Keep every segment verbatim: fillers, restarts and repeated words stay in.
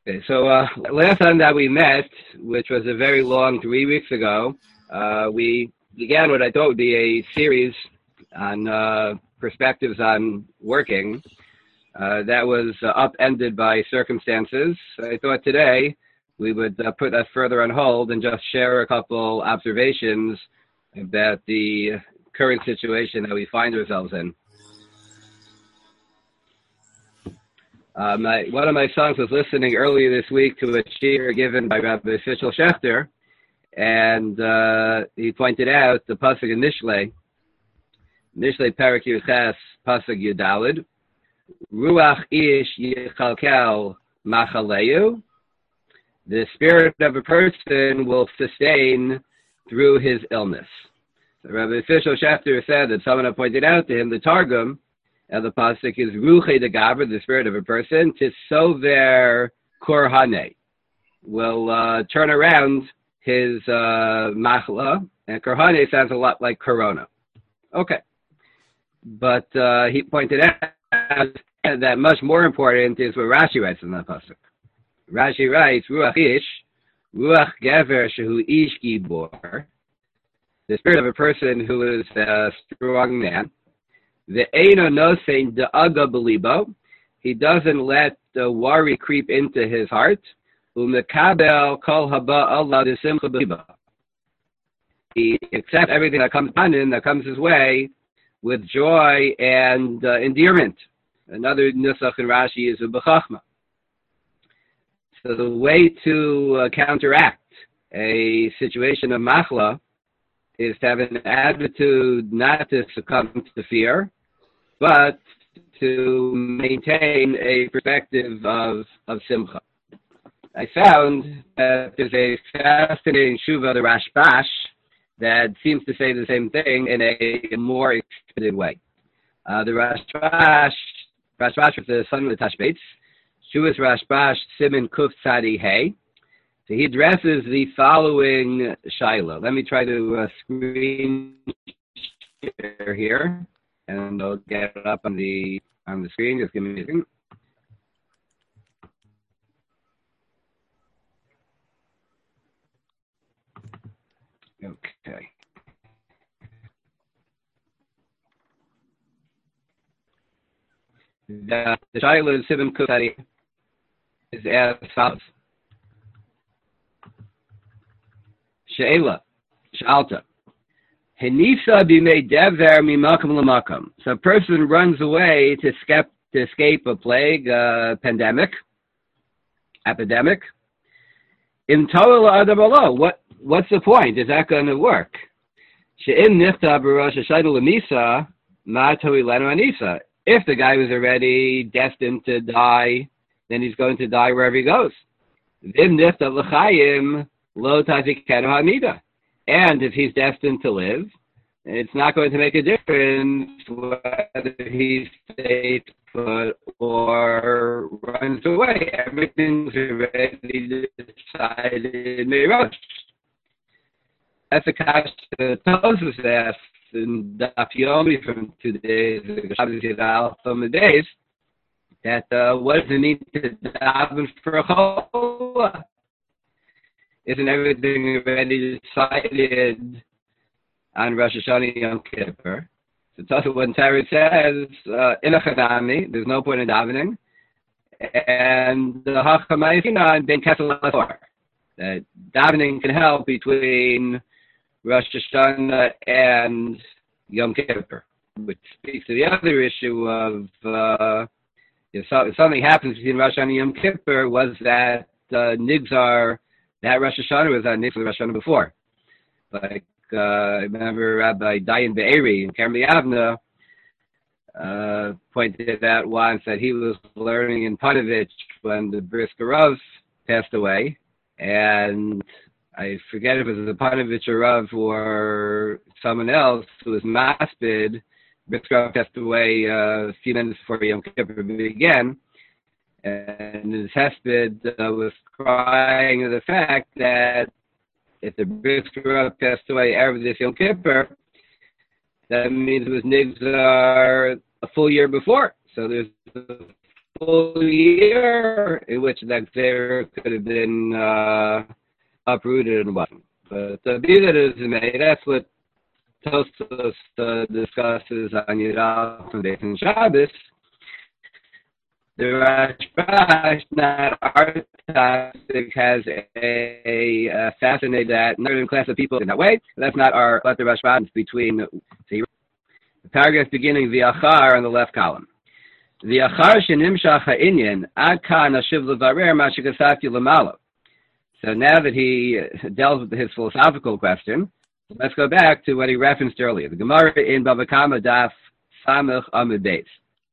Okay, so uh, last time that we met, which was a very long three weeks ago, uh, we began what I thought would be a series on uh, perspectives on working. Uh, that was uh, upended by circumstances. I thought today we would uh, put that further on hold and just share a couple observations about the current situation that we find ourselves in. Uh, my, one of my sons was listening earlier this week to a shiur given by Rabbi Fishel Schechter, and uh, he pointed out the pasuk in Mishlei, Mishlei Perek Yudches, pasuk Yudalid, Ruach ish yichalkel machaleu. The spirit of a person will sustain through his illness. So Rabbi Fishel Schechter said that someone had pointed out to him the Targum, and the pasuk is Ruchei de Gabra, the spirit of a person, Tisover Korhane, will uh, turn around his uh, machla, and Korhane sounds a lot like Corona. Okay. But uh, he pointed out that much more important is what Rashi writes in that pasuk. Rashi writes, Ruach ish, Ruach gever shehu ish gibor, the spirit of a person who is a strong man. The Eino Nosein Da'aga Belibo, he doesn't let the worry creep into his heart. Umekabel Kol Haba Allah de Simcha Belibo. He accepts everything that comes upon him, that comes his way, with joy and uh, endearment. Another nusach in Rashi is Ubechachma. So the way to uh, counteract a situation of machla is to have an attitude not to succumb to fear, but to maintain a perspective of, of simcha. I found that there's a fascinating shuva, the Rashbash, that seems to say the same thing in a more expanded way. Uh, the Rashbash, Rashbash was the son of the Tashbates. Shuva's Rashbash, Siman Kuf Tzadi Hey. So he addresses the following Shiloh. Let me try to uh, screen share here, and I'll get it up on the on the screen. Just give me a second. Okay. The, the Shiloh of Sivan Kufari is as follows. She'ela, Shalta. Henisa b'mei dever mimakam l'makam. So a person runs away to escape, to escape a plague, uh, pandemic, epidemic. In Torah adam alo, what what's the point? Is that going to work? She'im nichta b'rosh hashayda l'misa ma tohi lenu anisa. If the guy was already destined to die, then he's going to die wherever he goes. Vim nichta l'chayim lo tazikenu hamida. And if he's destined to live, it's not going to make a difference whether he stays put or runs away. Everything's already decided mirash. That's a question that Tosfos asked in Daf Yomi from two days ago, from the days, that uh, what does it mean to daven for a chola? Isn't everything already decided on Rosh Hashanah Yom Kippur? So Tosfos, when Torah says uh, in a chanami, there's no point in davening, and the Hachamay ben Kessel that davening can help between Rosh Hashanah and Yom Kippur, which speaks to the other issue of uh, if, so, if something happens between Rosh Hashanah and Yom Kippur, was that uh, Nigzar, that Rosh Hashanah was on Nigzar Rosh Hashanah before. Like, uh, I remember Rabbi Dayan Be'eri in Kerem Avna uh, pointed out once that he was learning in Panovich when the Brisker Rav passed away, and I forget if it was the Panovich or Rav or someone else who was maspid. Brisker Rav passed away uh, a few minutes before Yom Kippur began, and his hesped uh, was crying at the fact that if the Brisker Rav passed away erev this Yom Kippur, that means it was Nigzar a full year before. So there's a full year in which that there could have been uh, uprooted and wasn't. But uh, be that as it may, that's what Tosfos uh, discusses on Yudal from Beis and Shabbos. The Rashbash, not our topic, has a, a fascinated that northern class of people in that way. That's not our letter Rashbash. It's between the paragraph beginning V'achar on the left column. V'achar shenimshach ha'inyan ad kan ashiv levarer ma shekasafti lemalo. So now that he dealt with his philosophical question, let's go back to what he referenced earlier. The Gemara in Bava Kama Daf Samech Amud Beis.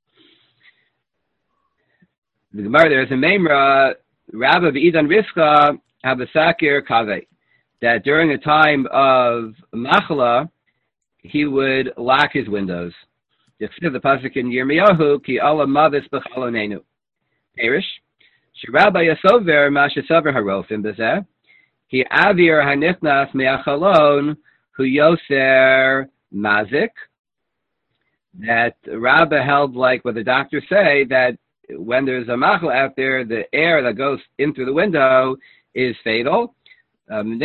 The Gemara, there is a Memra, Rabbi V'idan Riska Habasakir Kaveh, that during a time of Machala, he would lock his windows. The pasuk in Yirmiyahu, Ki Allah Mavis B'chalonenu. Perish. Shirabba Yasover Mashasover Harofim Bezeh, Ki Avir Hanichnas Me'achalon Hu Yoser Mazik. That Rabba held like what the doctors say, that when there's a machal out there, the air that goes in through the window is fatal. Um,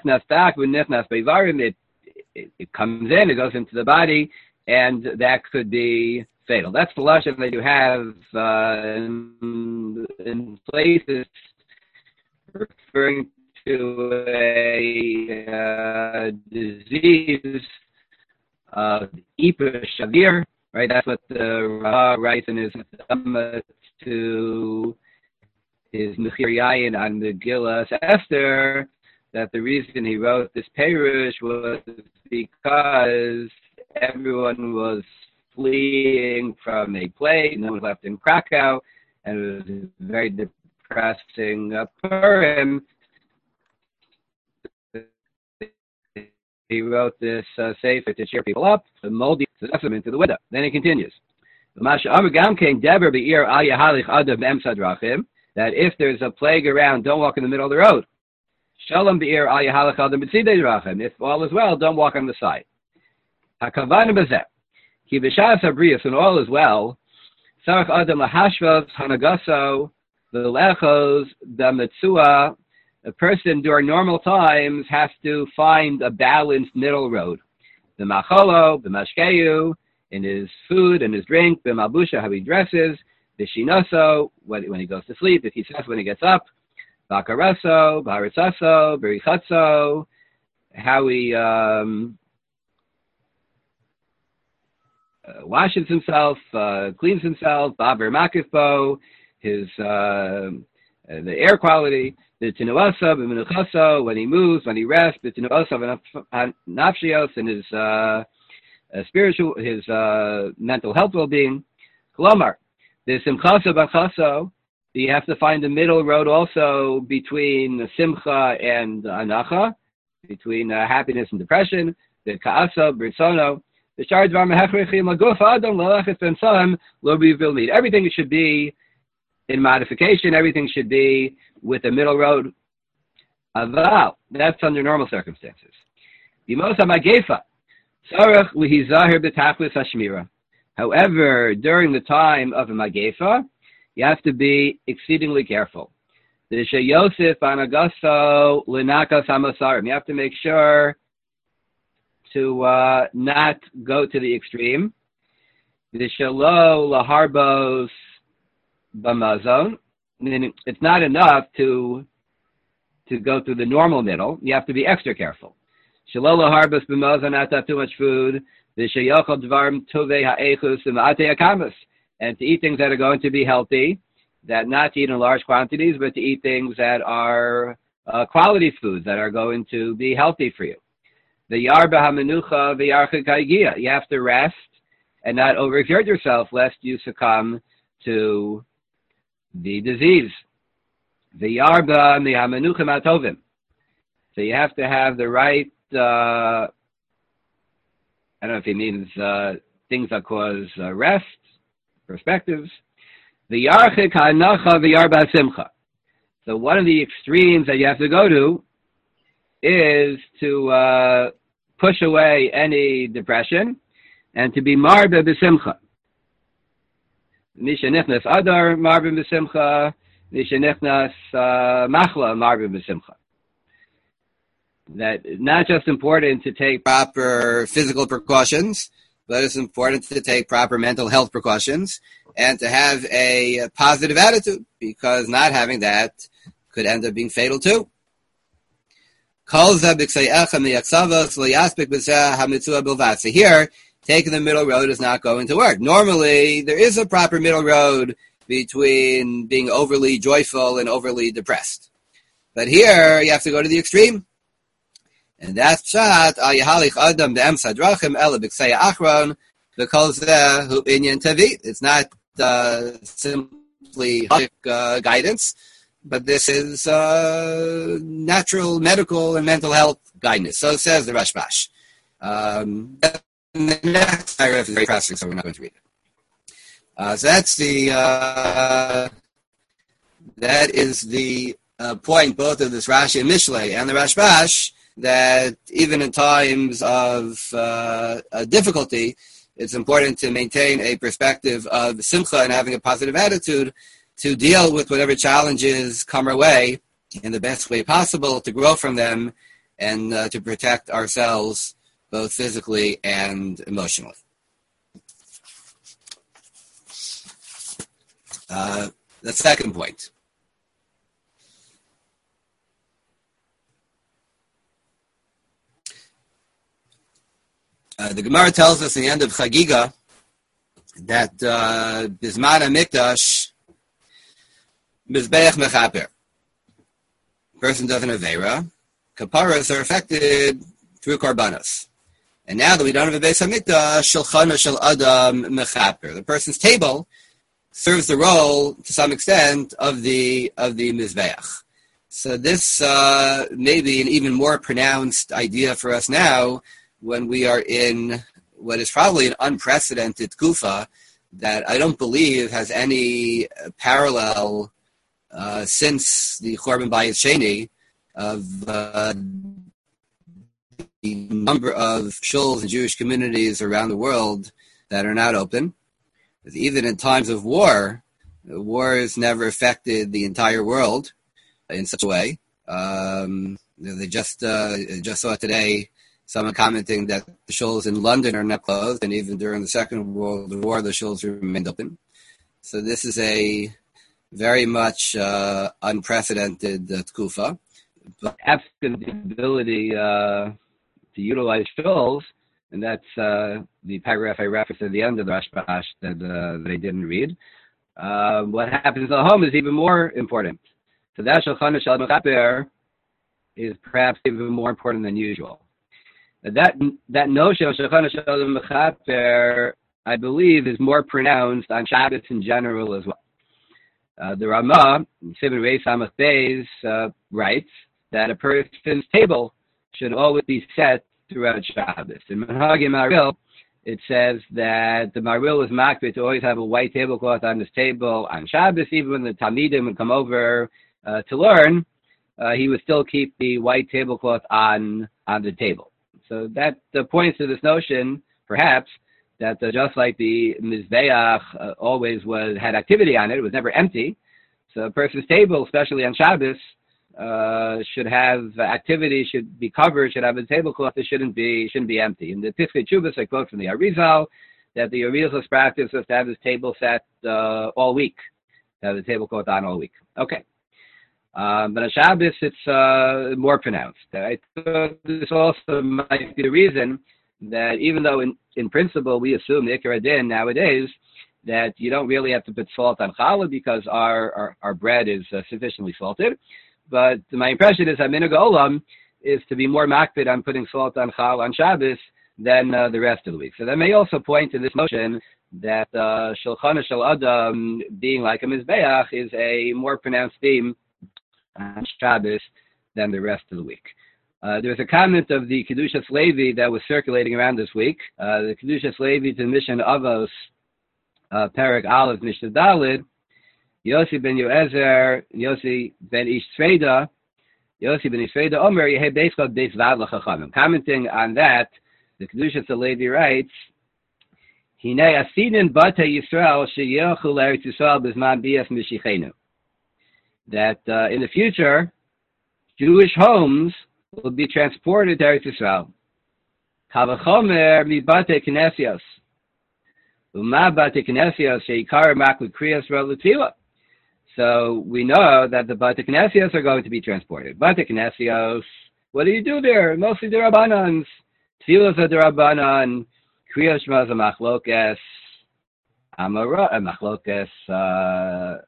it, it, it comes in, it goes into the body, and that could be fatal. That's the lashon that you have uh, in, in places referring to a uh, disease of Ipa Shavir. Right, that's what the Ra writes in his Amma to his Mechir Yayin on Megillas Esther, that the reason he wrote this Perush was because everyone was fleeing from a plague, no one was left in Krakow, and it was a very depressing uh, Purim. He wrote this uh, sefer to cheer people up, the moldy them into the window. Then he continues. That if there's a plague around, don't walk in the middle of the road. If all is well, don't walk on the side. When all is well, a person during normal times has to find a balanced middle road. The macholo, the mashkeyu, in his food and his drink, the malbusha, how he dresses, the shinoso, when he goes to sleep, if he says when he gets up, bakaraso, baritzaso, berichatso, how he um, uh, washes himself, uh, cleans himself, baber makifbo, his uh, the air quality, the tinuasa, b'menuchaso, when he moves, when he rests, the tinuasa v'nafshios, and his uh, uh, spiritual, his uh, mental health well-being. Kolomar, the simchaso b'chaso, you have to find the middle road also between simcha and anacha, between uh, happiness and depression. The ka'asa, b'ritzono, the shard dvar mehechrechim laguf adam lalachet b'ensam lo b'yivil meat. Everything should be in modification, everything should be with a middle road. Aval, that's under normal circumstances. However, during the time of a magefa, you have to be exceedingly careful. You have to make sure to uh, not go to the extreme. B'mazon, it's not enough to to go through the normal middle. You have to be extra careful. Shalola harbas b'mazon, not to have too much food. V'sheyachol dvarim tovei ha'echus v'ma'atei akamas, and to eat things that are going to be healthy, that not to eat in large quantities, but to eat things that are uh, quality foods that are going to be healthy for you. The yarba hamenucha v'yarchik ha'gia. You have to rest and not overexert yourself, lest you succumb to the disease. The yarba mi'hamenuchim atovim. So you have to have the right, uh, I don't know if he means uh, things that cause uh, rest, perspectives. The yarchik ha'anacha the yarba simcha. So one of the extremes that you have to go to is to uh, push away any depression and to be marba b'simcha. Mishenichnas Adar Marbim B'Simcha, Mishenichnas Machla Marbim B'Simcha. That it's not just important to take proper physical precautions, but it's important to take proper mental health precautions and to have a positive attitude, because not having that could end up being fatal too. So here, taking the middle road is not going to work. Normally, there is a proper middle road between being overly joyful and overly depressed. But here, you have to go to the extreme. And that's pshat al yahalich adam be'emsa drachim ela b'ksei achron because hu inyan tavi. It's not uh, simply uh, guidance, but this is uh, natural medical and mental health guidance. So says the Rashbash. Um, the next paragraph is very pressing, so we're not going to read it. Uh, so that's the uh, that is the uh, point both of this Rashi and Mishlei and the Rashbash, that even in times of uh, difficulty, it's important to maintain a perspective of simcha and having a positive attitude to deal with whatever challenges come our way in the best way possible, to grow from them, and uh, to protect ourselves both physically and emotionally. Uh, the second point. Uh, the Gemara tells us in the end of Chagiga that Bisman HaMikdash Mizbeach Mechaper. Person does an Aveira. Kaparas are affected through Karbanos. And now that we don't have a Beis HaMikdash, Shulchana Shel Adam Mechaper. The person's table serves the role, to some extent, of the of the Mizbeach. So this uh, may be an even more pronounced idea for us now, when we are in what is probably an unprecedented kufa that I don't believe has any parallel uh, since the Chorban Bayis Sheni of uh, the number of shuls and Jewish communities around the world that are not open. Even in times of war, war has never affected the entire world in such a way. Um, they just uh, just saw today someone commenting that the shuls in London are not closed, and even during the Second World War, the shuls remained open. So this is a very much uh, unprecedented uh, tkufa. But absent the ability uh, to utilize shuls, and that's uh, the paragraph I referenced at the end of the Rashbash that, uh, that I didn't read. Uh, what happens at home is even more important. So that Shulchan Shel Mechaper is perhaps even more important than usual. That that notion of Shulchan Shel Mechaper, I believe, is more pronounced on Shabbos in general as well. Uh, the Ramah, Sivan Reis Samach Beis, uh, writes that a person's table should always be set throughout Shabbos. In Menhagim Maril, it says that the Maril was makbid to always have a white tablecloth on his table on Shabbos. Even when the Talmidim would come over uh, to learn, uh, he would still keep the white tablecloth on on the table. So that uh, points to this notion, perhaps, that uh, just like the Mizbeach uh, always was had activity on it, it was never empty. So a person's table, especially on Shabbos, uh, should have activity, should be covered, should have a tablecloth. It shouldn't be shouldn't be empty. In the Piskei Teshuvos, I quote from the Arizal that the Arizal's practice was to have his table set uh, all week, to have the tablecloth on all week. Okay. Um, but on Shabbos, it's uh, more pronounced. I thought this also might be the reason that even though in, in principle we assume the Ikar Adin nowadays that you don't really have to put salt on challah because our, our, our bread is uh, sufficiently salted, but my impression is that Minhag Olam is to be more makbid on putting salt on challah on Shabbos than uh, the rest of the week. So that may also point to this notion that uh, Shulchan Shel Adam being like a Mizbeach is a more pronounced theme on Shabbos than the rest of the week. Uh, there was a comment of the Kedushas Levi that was circulating around this week. Uh, the Kedushas Levi to Mishnah Avos, uh, Perek Aleph, Mishnah Dalid, Yossi ben Yoezer, Yossi ben Ish Tzveda, Yossi ben Ish Tzveda, Omer Yehei Beischot Beis Vad L'Chachamim. Commenting on that, the Kedushas Levi writes, Hinei asinin bate Yisrael sheyelchu l'Eretz Yisrael b'zman bias mishichenu. That uh, in the future, Jewish homes will be transported to Eretz Yisrael. Kavachomer mi bate kinesios. Uma bate kinesios sheikar mak l'kriyas v'letfilah. So we know that the bate kinesios are going to be transported. Bate kinesios, what do you do there? Mostly the Rabbanans. Tfilas are the Rabbanan. Kriyas Shema is a machlokes. Amara, a machlokes, uh,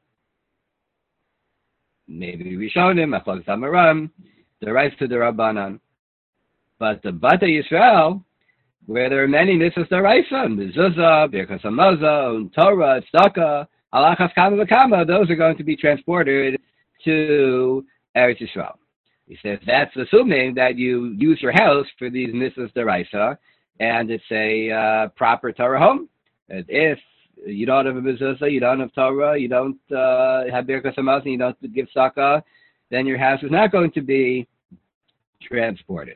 maybe Rishonim, machlokes Amaram. The rights to the Rabbanan. But the Bate Yisrael, where there are many mitzvahs d'oraisa, mezuzah, birkas hamazon, Torah, tzedakah, halachas kama v'kama, those are going to be transported to Eretz Yisrael. He says that's assuming that you use your house for these mitzvahs d'oraisa, and it's a uh, proper Torah home. And if you don't have a mezuzah, you don't have Torah, you don't uh, have birkas hamazon, you don't give tzedakah, then your house is not going to be transported.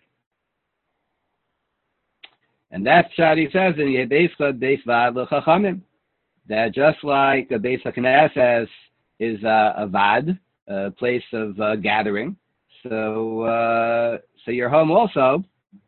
And that's what he says in Yebeiska Beis Vad L'Chachamim, that just like a Beis HaKnesses is uh, a Vad, a place of uh, gathering, so uh, so your home also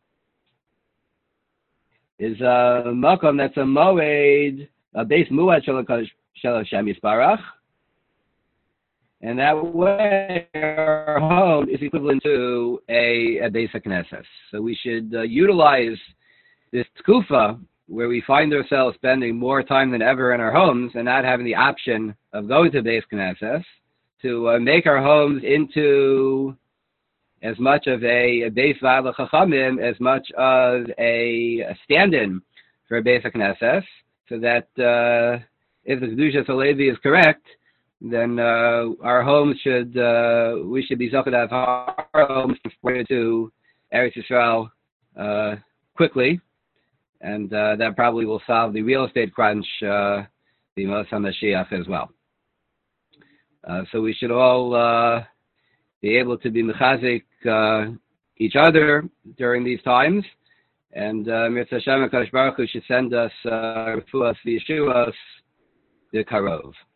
is a Makom that's a Moed, a Beis Muad Shel Hashem Yisparach, and that way our home is equivalent to a, a Beis HaKnesses. So we should uh, utilize this tkufa where we find ourselves spending more time than ever in our homes and not having the option of going to Beis Knesses to uh, make our homes into as much of a, a Beis Vad L'Chachamim, as much of a, a stand-in for a Beis Knesses, so that uh, if the Kedushas HaLevi is correct, then uh, our homes should, uh, we should be zocheh to have our homes transported to Eretz Yisrael uh, quickly. And uh, that probably will solve the real estate crunch, uh, the Moshe HaMashiach as well. Uh, so we should all uh, be able to be mechazik uh, each other during these times. And Mitzvah Hashem HaKadosh Baruch Hu should send us refuas v'yeshuas the karov.